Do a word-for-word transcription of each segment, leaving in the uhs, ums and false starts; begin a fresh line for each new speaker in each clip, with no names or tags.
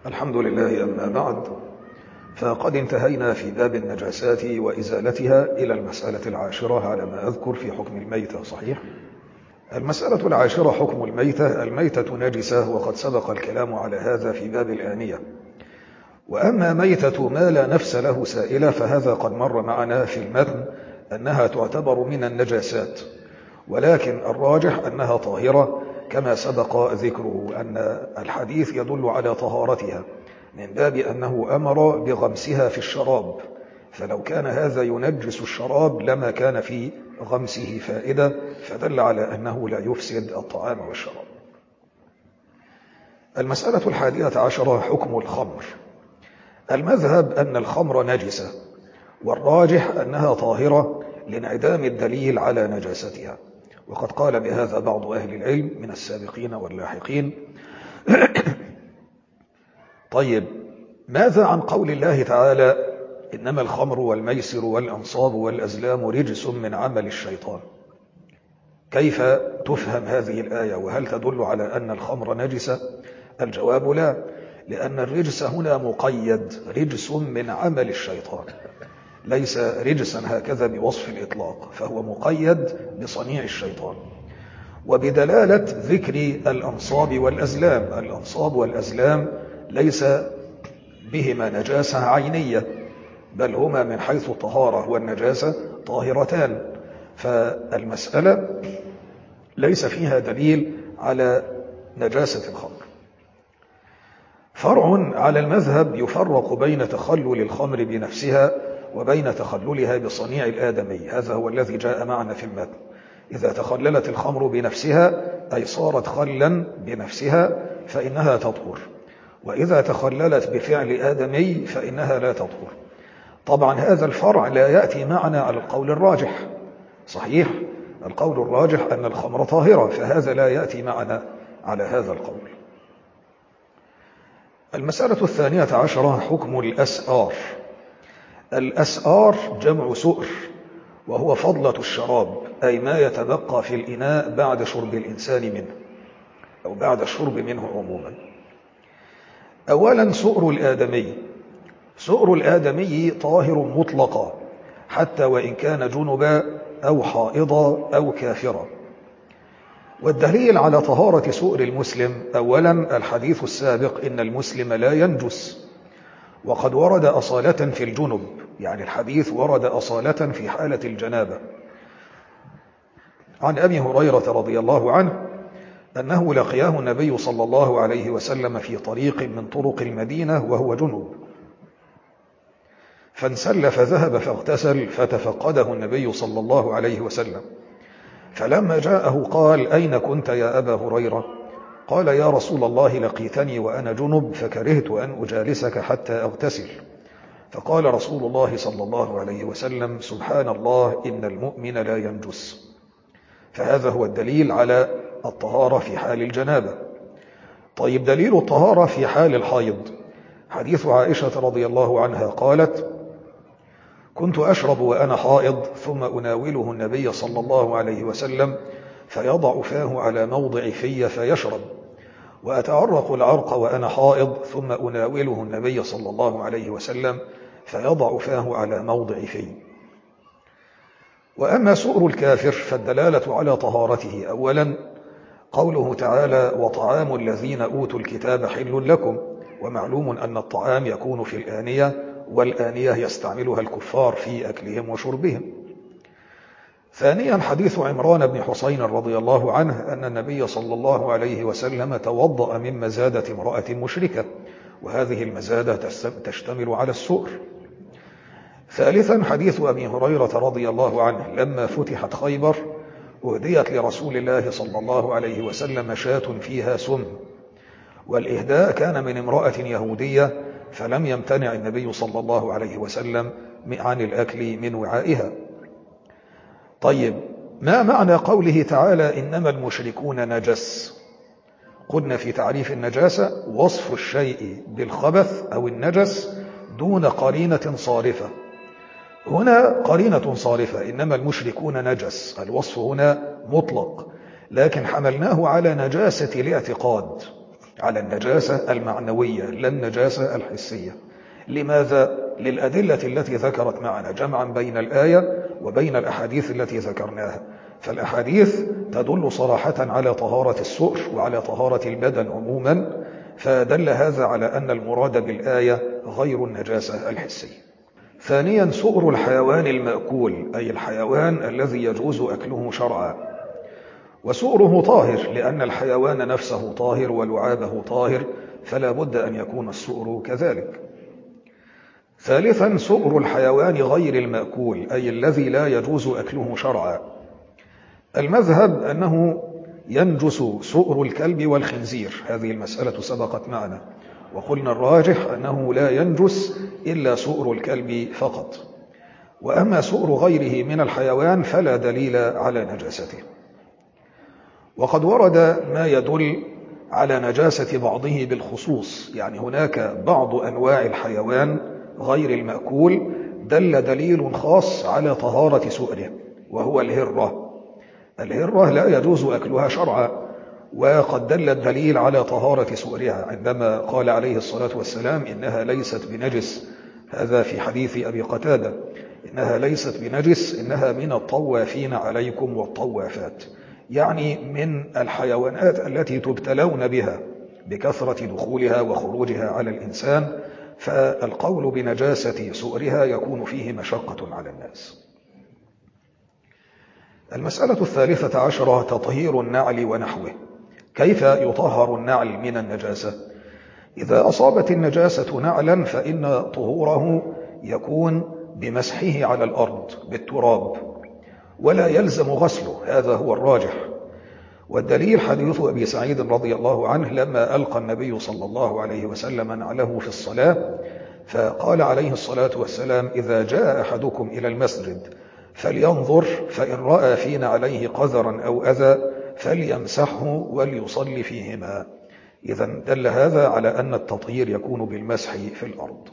الحمد لله. أما بعد، فقد انتهينا في باب النجاسات وإزالتها إلى المسألة العاشرة على ما أذكر في حكم الميتة. صحيح؟ المسألة العاشرة حكم الميتة. الميتة نجسة، وقد سبق الكلام على هذا في باب الآنية. وأما ميتة ما لا نفس له سائلة فهذا قد مر معنا في المتن أنها تعتبر من النجاسات، ولكن الراجح أنها طاهرة كما سبق ذكره، أن الحديث يدل على طهارتها من باب أنه أمر بغمسها في الشراب، فلو كان هذا ينجس الشراب لما كان في غمسه فائدة، فدل على أنه لا يفسد الطعام والشراب. المسألة الحادية عشرة حكم الخمر. المذهب أن الخمر نجسة، والراجح أنها طاهرة لانعدام الدليل على نجاستها، وقد قال بهذا بعض أهل العلم من السابقين واللاحقين. طيب، ماذا عن قول الله تعالى إنما الخمر والميسر والأنصاب والأزلام رجس من عمل الشيطان؟ كيف تفهم هذه الآية، وهل تدل على أن الخمر نجسة؟ الجواب لا، لأن الرجس هنا مقيد، رجس من عمل الشيطان، ليس رجسا هكذا بوصف الإطلاق، فهو مقيد بصنيع الشيطان. وبدلالة ذكر الأنصاب والأزلام، الأنصاب والأزلام ليس بهما نجاسة عينية، بل هما من حيث الطهارة والنجاسة طاهرتان، فالمسألة ليس فيها دليل على نجاسة الخمر. فرع على المذهب يفرق بين تخلل الخمر بنفسها وبين تخللها بصنيع الآدمي، هذا هو الذي جاء معنا في المتن. إذا تخللت الخمر بنفسها أي صارت خلا بنفسها فإنها تطهر، وإذا تخللت بفعل آدمي فإنها لا تطهر. طبعا هذا الفرع لا يأتي معنا على القول الراجح. صحيح، القول الراجح أن الخمر طاهرة، فهذا لا يأتي معنا على هذا القول. المسألة الثانية عشرة حكم الأسآر. الأسآر جمع سؤر، وهو فضلة الشراب، أي ما يتبقى في الإناء بعد شرب الإنسان منه أو بعد الشرب منه عموما. أولا سؤر الآدمي. سؤر الآدمي طاهر مطلقا حتى وإن كان جنبا أو حائضا أو كافرا. والدليل على طهارة سؤر المسلم أولا الحديث السابق إن المسلم لا ينجس، وقد ورد أصالة في الجنب، يعني الحديث ورد أصالة في حالة الجنابة. عن أبي هريرة رضي الله عنه أنه لقياه النبي صلى الله عليه وسلم في طريق من طرق المدينة وهو جنب، فانسل فذهب فاغتسل، فتفقده النبي صلى الله عليه وسلم، فلما جاءه قال: أين كنت يا أبا هريرة؟ قال: يا رسول الله لقيتني وأنا جنب فكرهت أن أجالسك حتى أغتسل. فقال رسول الله صلى الله عليه وسلم: سبحان الله، إن المؤمن لا ينجس. فهذا هو الدليل على الطهارة في حال الجنابة. طيب، دليل الطهارة في حال الحيض حديث عائشة رضي الله عنها قالت: كنت أشرب وأنا حائض ثم أناوله النبي صلى الله عليه وسلم فيضع فاه على موضع في فيشرب، وأتعرق العرق وأنا حائض ثم أناوله النبي صلى الله عليه وسلم فيضع فاه على موضع في. وأما سؤر الكافر فالدلالة على طهارته أولا قوله تعالى: وطعام الذين أوتوا الكتاب حل لكم، ومعلوم أن الطعام يكون في الآنية، والآنية يستعملها الكفار في أكلهم وشربهم. ثانيا حديث عمران بن حسين رضي الله عنه أن النبي صلى الله عليه وسلم توضأ من مزادة امرأة مشركة، وهذه المزادة تشتمل على السؤر. ثالثا حديث أبي هريرة رضي الله عنه لما فتحت خيبر أهديت لرسول الله صلى الله عليه وسلم شاة فيها سم، والإهداء كان من امرأة يهودية، فلم يمتنع النبي صلى الله عليه وسلم عن الأكل من وعائها. طيب، ما معنى قوله تعالى إنما المشركون نجس؟ قلنا في تعريف النجاسة وصف الشيء بالخبث أو النجس دون قرينة صارفة. هنا قرينة صارفة، إنما المشركون نجس، الوصف هنا مطلق، لكن حملناه على نجاسة الاعتقاد، على النجاسة المعنوية لا النجاسة الحسية. لماذا؟ للأدلة التي ذكرت معنا جمعا بين الآية وبين الأحاديث التي ذكرناها. فالأحاديث تدل صراحة على طهارة السؤر وعلى طهارة البدن عموما، فدل هذا على أن المراد بالآية غير النجاسة الحسية. ثانيا، سؤر الحيوان المأكول، أي الحيوان الذي يجوز أكله شرعا، وسؤره طاهر لأن الحيوان نفسه طاهر ولعابه طاهر، فلا بد أن يكون السؤر كذلك. ثالثا، سؤر الحيوان غير المأكول، أي الذي لا يجوز أكله شرعا. المذهب أنه ينجس سؤر الكلب والخنزير، هذه المسألة سبقت معنا، وقلنا الراجح أنه لا ينجس إلا سؤر الكلب فقط، وأما سؤر غيره من الحيوان فلا دليل على نجاسته. وقد ورد ما يدل على نجاسة بعضه بالخصوص، يعني هناك بعض أنواع الحيوان غير المأكول دل دليل خاص على طهارة سؤره، وهو الهرة. الهرة لا يجوز أكلها شرعا، وقد دل الدليل على طهارة سؤرها عندما قال عليه الصلاة والسلام إنها ليست بنجس، هذا في حديث أبي قتادة، إنها ليست بنجس إنها من الطوافين عليكم والطوافات، يعني من الحيوانات التي تبتلون بها بكثرة دخولها وخروجها على الإنسان، فالقول بنجاسة سؤرها يكون فيه مشقة على الناس. المسألة الثالثة عشرة، تطهير النعل ونحوه. كيف يطهر النعل من النجاسة؟ إذا أصابت النجاسة نعلا فإن طهوره يكون بمسحه على الأرض بالتراب، ولا يلزم غسله، هذا هو الراجح. والدليل حديث أبي سعيد رضي الله عنه لما ألقى النبي صلى الله عليه وسلم نعله في الصلاة، فقال عليه الصلاة والسلام: إذا جاء أحدكم إلى المسجد فلينظر، فإن رأى فينا عليه قذرا أو أذى فليمسحه وليصلي فيهما. إذن دل هذا على أن التطهير يكون بالمسح في الأرض.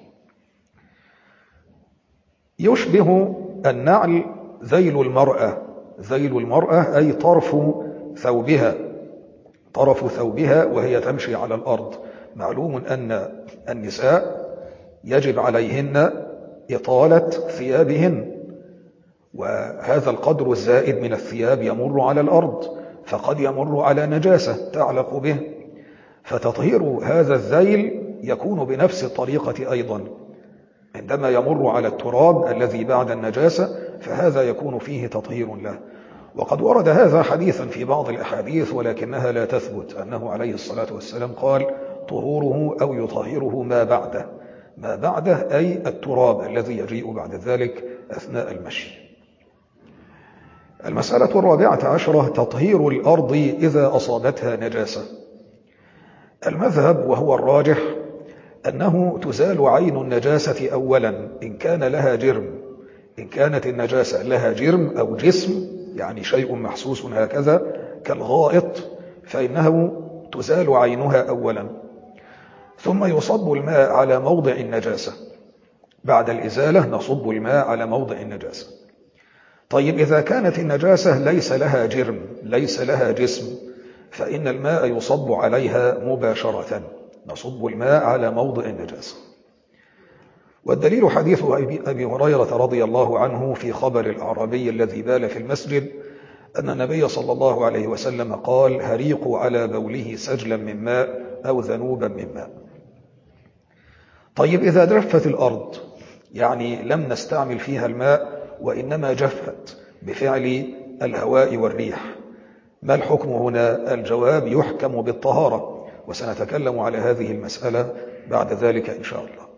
يشبه النعل ذيل المرأة، ذيل المرأة أي طرف ثوبها، طرف ثوبها وهي تمشي على الأرض. معلوم أن النساء يجب عليهن إطالة ثيابهن، وهذا القدر الزائد من الثياب يمر على الأرض، فقد يمر على نجاسة تعلق به، فتطهير هذا الذيل يكون بنفس الطريقة أيضا. عندما يمر على التراب الذي بعد النجاسة فهذا يكون فيه تطهير له. وقد ورد هذا حديثا في بعض الأحاديث ولكنها لا تثبت، أنه عليه الصلاة والسلام قال: طهوره أو يطهره ما بعده، ما بعده أي التراب الذي يجيء بعد ذلك أثناء المشي. المسألة الرابعة عشرة، تطهير الأرض إذا أصابتها نجاسة. المذهب وهو الراجح أنه تزال عين النجاسة أولا إن كان لها جرم، إن كانت النجاسة لها جرم أو جسم، يعني شيء محسوس هكذا كالغائط، فإنه تزال عينها أولا، ثم يصب الماء على موضع النجاسة. بعد الإزالة نصب الماء على موضع النجاسة. طيب إذا كانت النجاسة ليس لها جرم، ليس لها جسم، فإن الماء يصب عليها مباشرة، نصب الماء على موضع النجاسة. والدليل حديث أبي هريرة رضي الله عنه في خبر الأعرابي الذي بال في المسجد أن النبي صلى الله عليه وسلم قال: هريقوا على بوله سجلا من ماء أو ذنوبا من ماء. طيب إذا جفت الأرض، يعني لم نستعمل فيها الماء وإنما جفت بفعل الهواء والريح، ما الحكم هنا؟ الجواب: يحكم بالطهارة، وسنتكلم على هذه المسألة بعد ذلك إن شاء الله.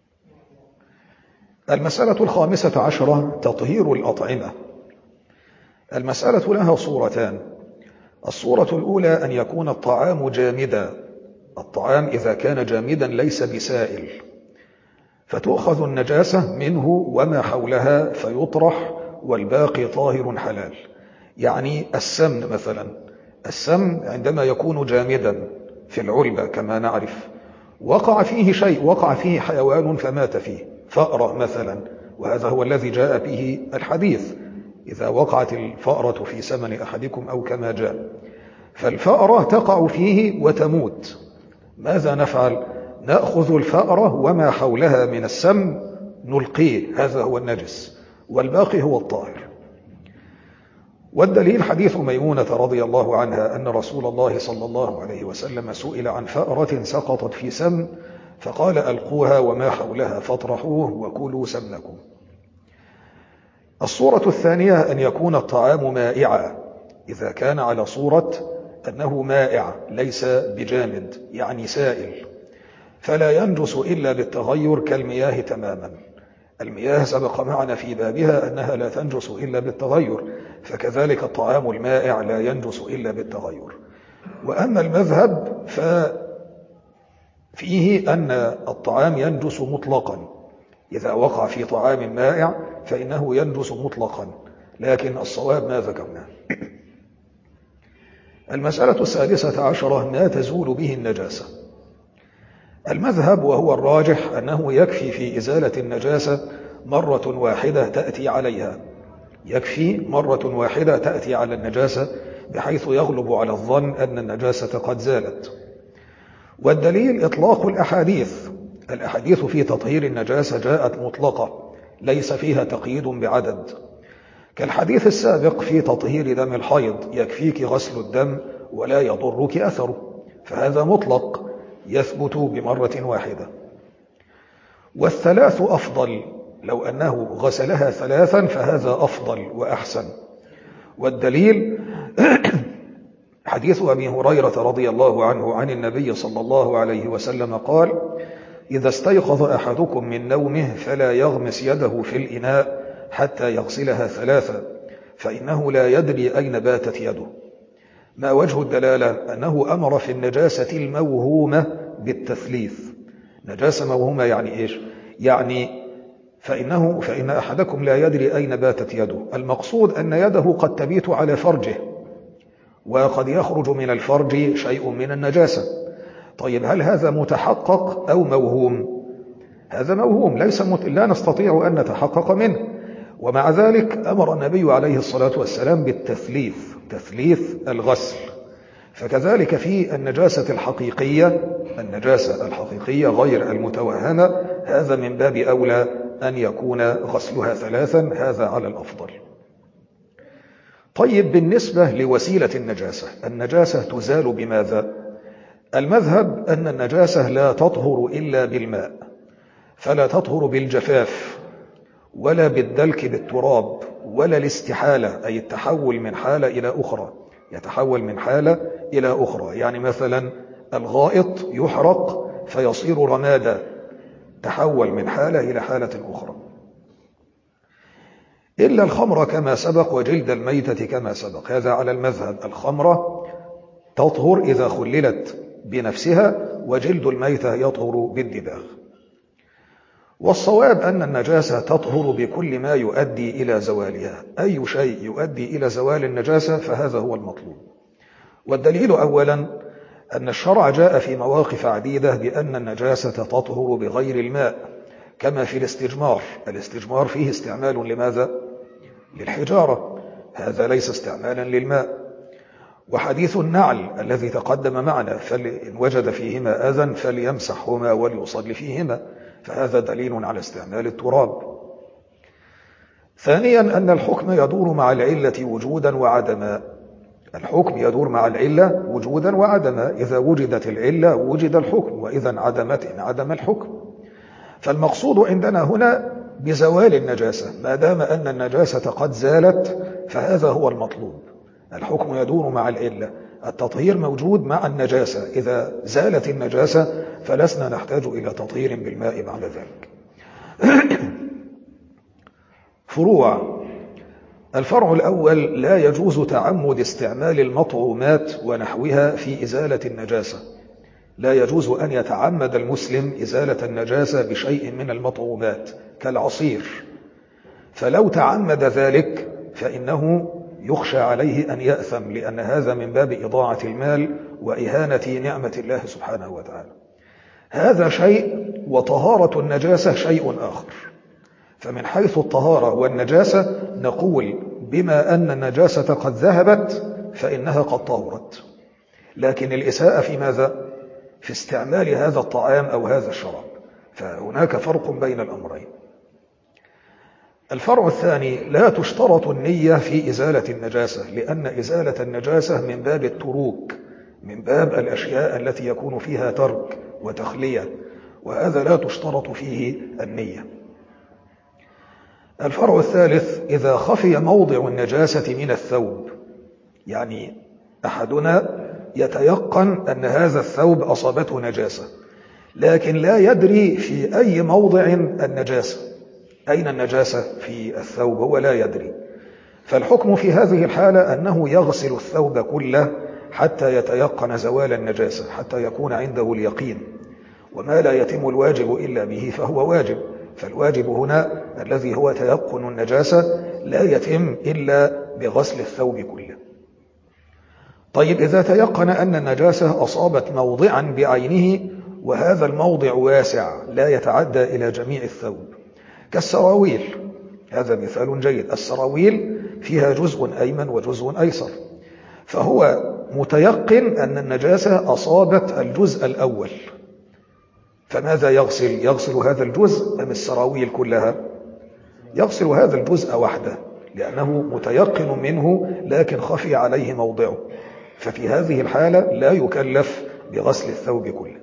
المسألة الخامسة عشرة، تطهير الأطعمة. المسألة لها صورتان. الصورة الأولى أن يكون الطعام جامدا، الطعام إذا كان جامدا ليس بسائل، فتؤخذ النجاسة منه وما حولها فيطرح والباقي طاهر حلال. يعني السمن مثلا، السمن عندما يكون جامدا في العلبة كما نعرف، وقع فيه شيء، وقع فيه حيوان فمات فيه، فأرة مثلا، وهذا هو الذي جاء به الحديث: إذا وقعت الفأرة في سمن أحدكم أو كما جاء، فالفأرة تقع فيه وتموت، ماذا نفعل؟ نأخذ الفأرة وما حولها من السم نلقيه، هذا هو النجس، والباقي هو الطاهر. والدليل حديث ميمونة رضي الله عنها أن رسول الله صلى الله عليه وسلم سئل عن فأرة سقطت في سم فقال ألقوها وما حولها فاطرحوه وكلوا سمنكم. الصورة الثانية أن يكون الطعام مائعا، إذا كان على صورة أنه مائع ليس بجامد يعني سائل، فلا ينجس إلا بالتغير كالمياه تماما. المياه سبق معنا في بابها أنها لا تنجس إلا بالتغير، فكذلك الطعام المائع لا ينجس إلا بالتغير. وأما المذهب ففيه أن الطعام ينجس مطلقا، إذا وقع في طعام مائع فإنه ينجس مطلقا، لكن الصواب ما ذكرناه. المسألة السادسة عشرة ما تزول به النجاسة. المذهب وهو الراجح أنه يكفي في إزالة النجاسة مرة واحدة تأتي عليها، يكفي مرة واحدة تأتي على النجاسة بحيث يغلب على الظن أن النجاسة قد زالت. والدليل إطلاق الأحاديث، الأحاديث في تطهير النجاسة جاءت مطلقة ليس فيها تقييد بعدد، كالحديث السابق في تطهير دم الحيض يكفيك غسل الدم ولا يضرك أثره، فهذا مطلق يثبت بمرة واحدة. والثلاث أفضل، لو أنه غسلها ثلاثا فهذا أفضل وأحسن. والدليل حديث أبي هريرة رضي الله عنه عن النبي صلى الله عليه وسلم قال: إذا استيقظ أحدكم من نومه فلا يغمس يده في الإناء حتى يغسلها ثلاثا فإنه لا يدري أين باتت يده. ما وجه الدلالة؟ أنه أمر في النجاسة الموهومة بالتثليث. نجاسة موهومة يعني إيش؟ يعني فإنه فإن أحدكم لا يدري أين باتت يده، المقصود أن يده قد تبيت على فرجه وقد يخرج من الفرج شيء من النجاسة. طيب هل هذا متحقق أو موهوم؟ هذا موهوم ليس مت... لا نستطيع أن نتحقق منه، ومع ذلك أمر النبي عليه الصلاة والسلام بالتثليث، تثليث الغسل. فكذلك في النجاسة الحقيقية، النجاسة الحقيقية غير المتوهمة، هذا من باب أولى أن يكون غسلها ثلاثا، هذا على الأفضل. طيب بالنسبة لوسيلة النجاسة، النجاسة تزال بماذا؟ المذهب أن النجاسة لا تطهر إلا بالماء، فلا تطهر بالجفاف ولا بالدلك بالتراب ولا الاستحالة، أي التحول من حالة إلى أخرى، يتحول من حالة إلى أخرى. يعني مثلا الغائط يحرق فيصير رمادا، تحول من حالة إلى حالة أخرى. إلا الخمر كما سبق وجلد الميتة كما سبق، هذا على المذهب. الخمرة تطهر إذا خللت بنفسها، وجلد الميتة يطهر بالدباغ. والصواب أن النجاسة تطهر بكل ما يؤدي إلى زوالها، أي شيء يؤدي إلى زوال النجاسة فهذا هو المطلوب. والدليل أولا أن الشرع جاء في مواقف عديدة بأن النجاسة تطهر بغير الماء، كما في الاستجمار. الاستجمار فيه استعمال لماذا؟ للحجارة، هذا ليس استعمالا للماء. وحديث النعل الذي تقدم معنا، فإن وجد فيهما أذى فليمسحهما وليصلي فيهما، فهذا دليل على استعمال التراب. ثانيا أن الحكم يدور مع العلة وجودا وعدما، الحكم يدور مع العلة وجودا وعدما، إذا وجدت العلة وجد الحكم، وإذا انعدمت انعدم الحكم. فالمقصود عندنا هنا بزوال النجاسة، ما دام أن النجاسة قد زالت فهذا هو المطلوب. الحكم يدور مع العلة، التطهير موجود مع النجاسة، إذا زالت النجاسة فلسنا نحتاج إلى تطهير بالماء بعد ذلك. فروع. الفرع الأول: لا يجوز تعمد استعمال المطعومات ونحوها في إزالة النجاسة. لا يجوز أن يتعمد المسلم إزالة النجاسة بشيء من المطعومات كالعصير، فلو تعمد ذلك فإنه يخشى عليه أن يأثم، لأن هذا من باب إضاعة المال وإهانة نعمة الله سبحانه وتعالى. هذا شيء، وطهارة النجاسة شيء آخر. فمن حيث الطهارة والنجاسة نقول بما أن النجاسة قد ذهبت فإنها قد طهرت، لكن الإساءة في ماذا؟ في استعمال هذا الطعام أو هذا الشراب، فهناك فرق بين الأمرين. الفرع الثاني: لا تشترط النية في إزالة النجاسة، لأن إزالة النجاسة من باب التروك، من باب الأشياء التي يكون فيها ترك وتخلية، وهذا لا تشترط فيه النية. الفرع الثالث: إذا خفي موضع النجاسة من الثوب، يعني أحدنا يتيقن أن هذا الثوب أصابته نجاسة لكن لا يدري في أي موضع النجاسة، أين النجاسة في الثوب هو لا يدري، فالحكم في هذه الحالة أنه يغسل الثوب كله حتى يتيقن زوال النجاسة، حتى يكون عنده اليقين، وما لا يتم الواجب إلا به فهو واجب، فالواجب هنا الذي هو تيقن النجاسة لا يتم إلا بغسل الثوب كله. طيب، إذا تيقن أن النجاسة أصابت موضعا بعينه وهذا الموضع واسع لا يتعدى إلى جميع الثوب، كالسراويل، هذا مثال جيد، السراويل فيها جزء أيمن وجزء أيسر، فهو متيقن أن النجاسة أصابت الجزء الأول، فماذا يغسل؟ يغسل هذا الجزء أم السراويل كلها؟ يغسل هذا الجزء وحده، لأنه متيقن منه لكن خفي عليه موضعه، ففي هذه الحالة لا يكلف بغسل الثوب كله.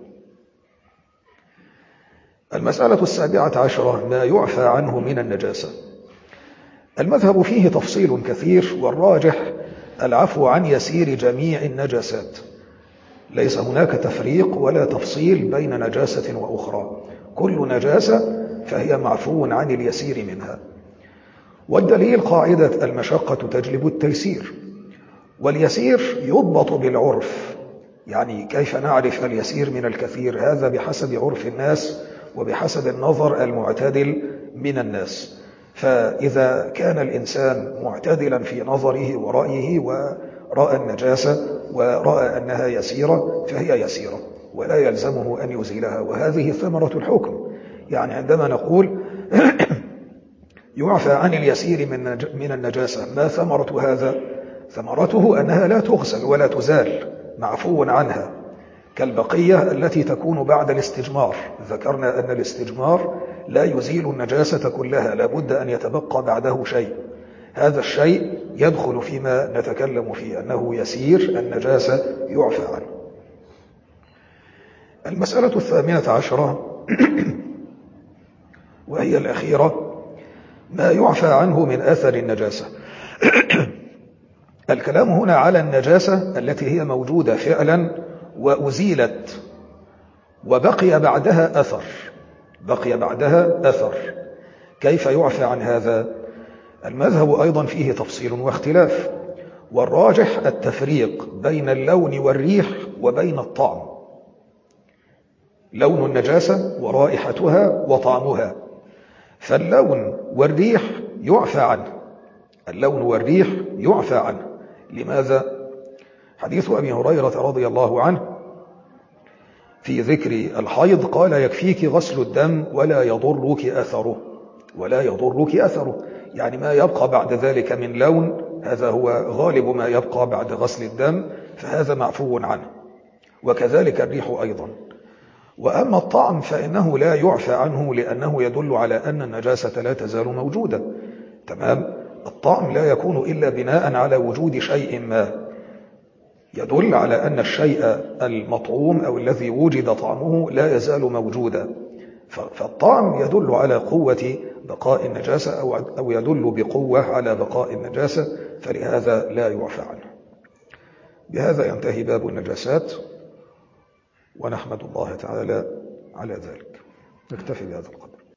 المسألة السابعة عشرة: ما يعفى عنه من النجاسة. المذهب فيه تفصيل كثير، والراجح العفو عن يسير جميع النجاسات، ليس هناك تفريق ولا تفصيل بين نجاسة وأخرى، كل نجاسة فهي معفو عن اليسير منها. والدليل قاعدة المشقة تجلب التيسير، واليسير يضبط بالعرف، يعني كيف نعرف اليسير من الكثير؟ هذا بحسب عرف الناس وبحسب النظر المعتدل من الناس، فإذا كان الإنسان معتدلا في نظره ورأيه ورأى النجاسة ورأى أنها يسيرة فهي يسيرة ولا يلزمه أن يزيلها، وهذه ثمرة الحكم. يعني عندما نقول يعفى عن اليسير من النجاسة، ما ثمرة هذا؟ ثمرته أنها لا تغسل ولا تزال، معفو عنها، كالبقية التي تكون بعد الاستجمار. ذكرنا أن الاستجمار لا يزيل النجاسة كلها، لابد أن يتبقى بعده شيء، هذا الشيء يدخل فيما نتكلم فيه أنه يسير النجاسة يعفى عنه. المسألة الثامنة عشرة وهي الأخيرة: ما يعفى عنه من أثر النجاسة. الكلام هنا على النجاسة التي هي موجودة فعلا وأزيلت وبقي بعدها أثر، بقي بعدها أثر، كيف يعفى عن هذا؟ المذهب أيضا فيه تفصيل واختلاف، والراجح التفريق بين اللون والريح وبين الطعم، لون النجاسة ورائحتها وطعمها، فاللون والريح يعفى عنه، اللون والريح يعفى عنه. لماذا؟ حديث أبي هريرة رضي الله عنه في ذكر الحيض قال: يكفيك غسل الدم ولا يضرك أثره، ولا يضرك أثره، يعني ما يبقى بعد ذلك من لون هذا هو غالب ما يبقى بعد غسل الدم، فهذا معفو عنه، وكذلك الريح أيضا. وأما الطعم فإنه لا يعفى عنه، لأنه يدل على أن النجاسة لا تزال موجودة، تمام؟ الطعم لا يكون إلا بناء على وجود شيء ما يدل على أن الشيء المطعوم أو الذي وجد طعمه لا يزال موجودا، فالطعم يدل على قوة بقاء النجاسة أو يدل بقوة على بقاء النجاسة، فلهذا لا يعفى عنه. بهذا ينتهي باب النجاسات، ونحمد الله تعالى على ذلك. نكتفي بهذا القدر.